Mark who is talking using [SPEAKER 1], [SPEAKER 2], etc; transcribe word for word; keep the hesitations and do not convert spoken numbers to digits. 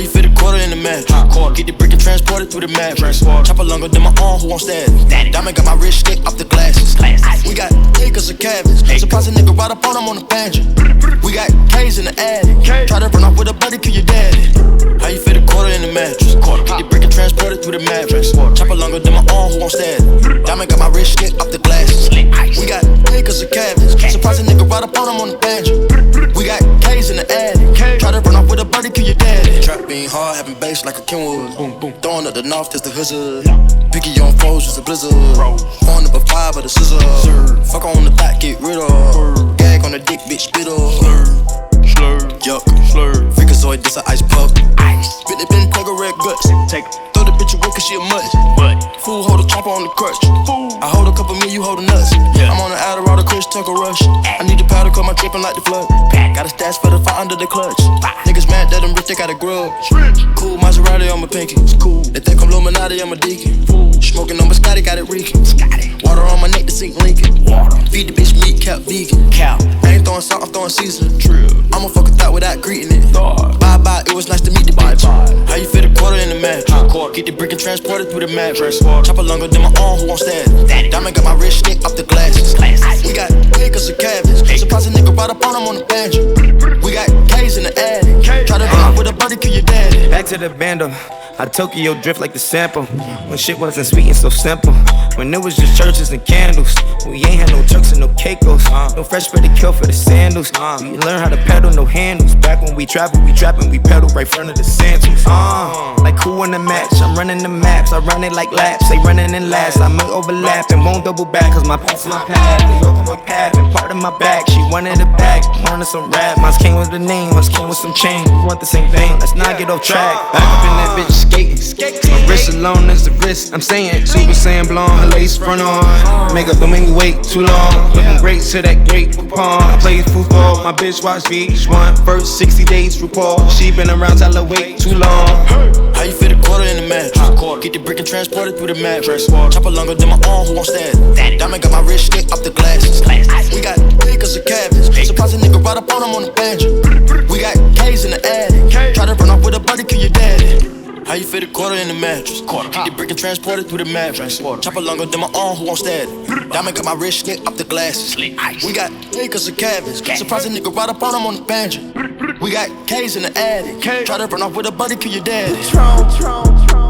[SPEAKER 1] you fit a quarter in the match? Get the brick and transport it through the mattress. Chopper longer than my arm, who won't stab it? Diamond got my wrist stick off the glasses. We got acres of cabins. Surprise a nigga right up on him on the banjo. We got K's in the attic. Try to run off with a buddy, kill your daddy. How you fit a quarter in the mattress? Get the brick and transport it through the mattress. Chopper longer than my arm, who won't stab it? Diamond got my wrist stick off the glasses. We got acres of cabins. Surprise a nigga right up on him on the banjo. We got K's in the attic. Try to run off with a buddy, kill your daddy. Trap being hard, having bass like a Kenwood. Boom, boom. Throwing up the north, that's the hood. Picky on foes, just a blizzard. Phone up a five, but a scissor. Fuck on the back, get rid of. Gag on the dick, bitch, spit up. Slur, yuck, slur. Freakazoid, this a ice pup. Spit it, been plug a red guts. Take throw the bitch away, cause she a mutt. Fool, hold a chopper on the crutch. I hold a couple me, you hold a nuts. I'm on the Adderall, the Chris Tucker rush. I need the powder, cause my drippin' like the flood. Got a stash for the fire under the clutch. Niggas mad that I'm rich, they got a grudge. Cool Maserati on my pinky. Cool. They think I'm Illuminati, I'm a deacon. Smoking on my Scotty, got it reeking. Water on my neck to sink Lincoln. Feed the bitch meat, cap vegan. Cow. I ain't throwing salt, I'm throwing seasoning. I'ma fuck a thought without greeting it. Bye bye, it was nice to meet the bitch. How you fit a quarter in the match? Get the brick and transport it through the mattress. Chopper longer than my arm, who won't stab it? Diamond got my wrist stick off the glasses. We got acres of cabins. Surprise a nigga right up on him on the banjo. We got K's in the attic. Try to run off with a buddy, kill your daddy.
[SPEAKER 2] Back to the bando. I Tokyo drift like the sample. When shit wasn't sweet and so simple. When it was just churches and candles. We ain't had no trucks and no Caicos. No fresh bread to kill for the sandals. We learn how to pedal, no handles. Back when we travel, we trapping, we pedal right front of the Santos. Uh, like who in the match? I'm running the maps. I run it like laps. They running in last. I might overlap and won't double back. Cause my pass my path. They open my path and part of my back. She wanted it back. Wanted some rap. Mine came with the name. Mine came with some chain. We want the same thing. Let's not get off track. Back up in that bitch skating. My wrist alone is the wrist. I'm saying Super Saiyan blonde, her lace front on. Makeup don't make me wait too long. Looking great to that great coupon. I play football, my bitch watch V H one. First sixty days RuPaul. She been around, tell her wait too long.
[SPEAKER 1] How you fit a quarter in the mattress? Get the brick and transport it through the mattress. Chopper longer than my arm, who won't stab it? Diamond got my wrist stick off the glasses. We got acres of cabins. Surprise a nigga right up on him on the banjo. We got K's in the attic. Try to run off with a buddy, kill your daddy. How you fit a quarter in the mattress? Get the brick and transport it through the mattress. Chopper longer than my arm, who won't stab it? Diamond got my wrist stick off the glasses. We got acres of cabins. Surprise a nigga right up on him on the banjo. We got K's in the attic. Try to run off with a buddy, kill your daddy.